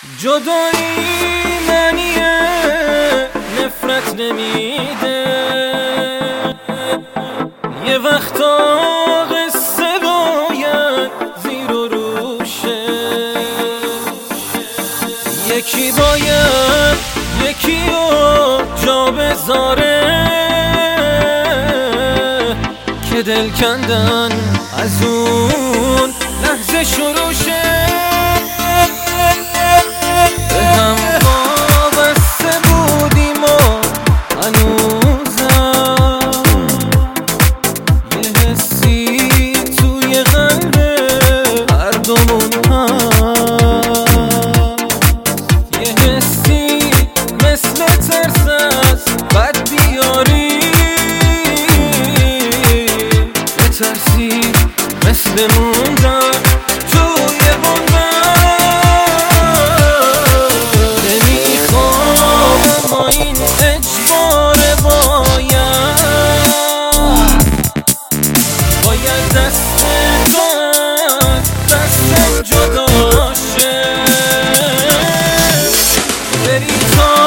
جدایی معنی نفرت نمیده، یه وقتا قصه باید زیر و روشه، یکی باید یکی رو جا بذاره که دل کندن از اون لحظه شروع شه. به هم وابسته بودیم و هنوزم یه حسی توی قلب هر دومون هست، یه حسی مثل ترس از بد بیاری، یه ترسی مثل موندن توی این اجباره، باید دست دستم جدا شه، بری تا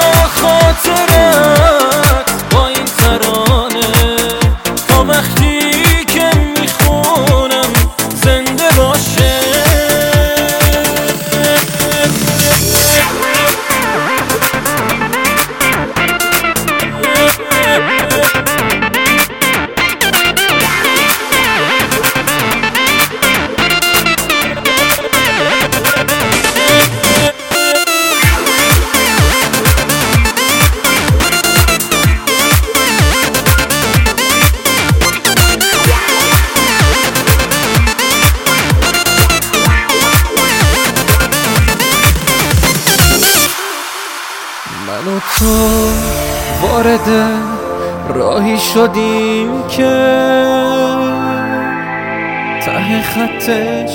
خاطرت با این ترانه تا وقتی که میخونم زنده باشه. من و تو وارد راهی شدیم که ته خطش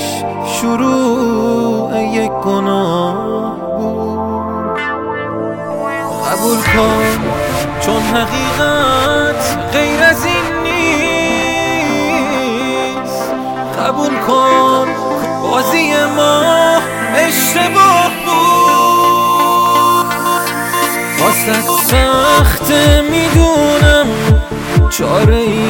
شروع یک گناه بود. قبول کن چون حقیقت غیر از این نیست، قبول کن بازی ما اشتباه بود. واسه سخت میدونم چاره ای